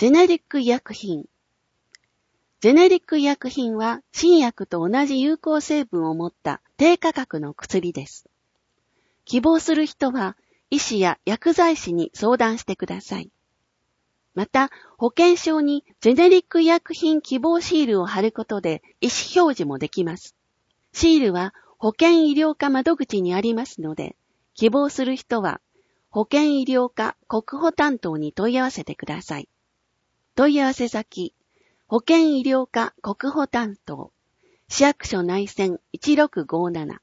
ジェネリック医薬品。ジェネリック医薬品は新薬と同じ有効成分を持った低価格の薬です。希望する人は医師や薬剤師に相談してください。また、保険証にジェネリック医薬品希望シールを貼ることで意思表示もできます。シールは保険医療課窓口にありますので、希望する人は保険医療課国保担当に問い合わせてください。問い合わせ先、保険医療課国保担当、市役所内線1657